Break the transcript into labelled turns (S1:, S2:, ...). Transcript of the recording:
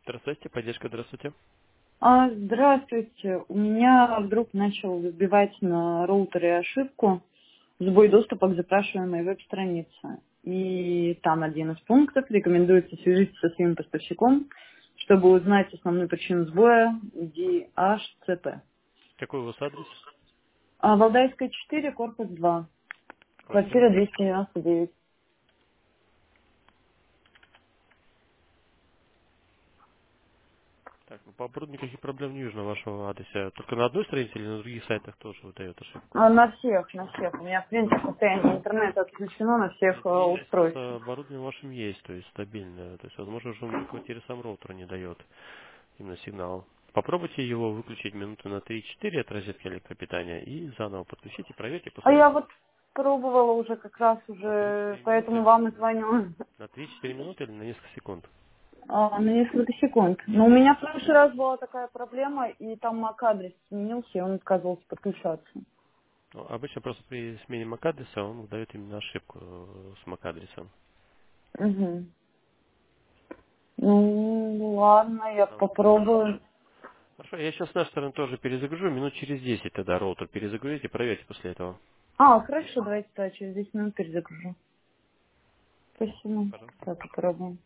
S1: Здравствуйте, поддержка, здравствуйте.
S2: Здравствуйте. У меня вдруг начал выбивать на роутере ошибку сбой доступа к запрашиваемой веб-странице. И там один из пунктов рекомендуется свяжиться со своим поставщиком, чтобы узнать основную причину сбоя DHCP.
S1: Какой у вас адрес?
S2: Валдайская 4, корпус 2,
S1: Квартира.
S2: квартира 299.
S1: Так, ну по оборудованию никаких проблем не вижу на вашего адресе. Только на одной странице или на других сайтах тоже выдает ошибку?
S2: На всех, на всех. У меня, в принципе, состояние интернета отключено на всех
S1: Нет, видно, с
S2: устройствах.
S1: оборудованием вашим есть, то есть стабильное. То есть, возможно, уже внутри квартиры сам роутер не дает именно сигнал. Попробуйте его выключить минуты на 3-4 от розетки электропитания и заново подключите, проверьте после
S2: Я
S1: этого.
S2: вот пробовала уже как раз
S1: На
S2: уже,
S1: 3-4
S2: поэтому
S1: минуты?
S2: вам и звоню.
S1: На 3-4 минуты или на несколько секунд?
S2: На несколько секунд. Но у меня в прошлый раз была такая проблема, и там MAC-адрес сменился, и он отказывался подключаться.
S1: Ну, обычно просто при смене MAC-адреса он выдает именно ошибку с MAC-адресом.
S2: Угу. Ну, ладно, я
S1: А, да.
S2: попробую.
S1: Хорошо, я сейчас с нашей стороны тоже перезагружу, минут через 10 тогда роутер перезагрузите, проверьте после этого.
S2: Хорошо, давайте, да, через 10 минут перезагружу. Спасибо.
S1: Пожалуйста.
S2: Так, попробуем.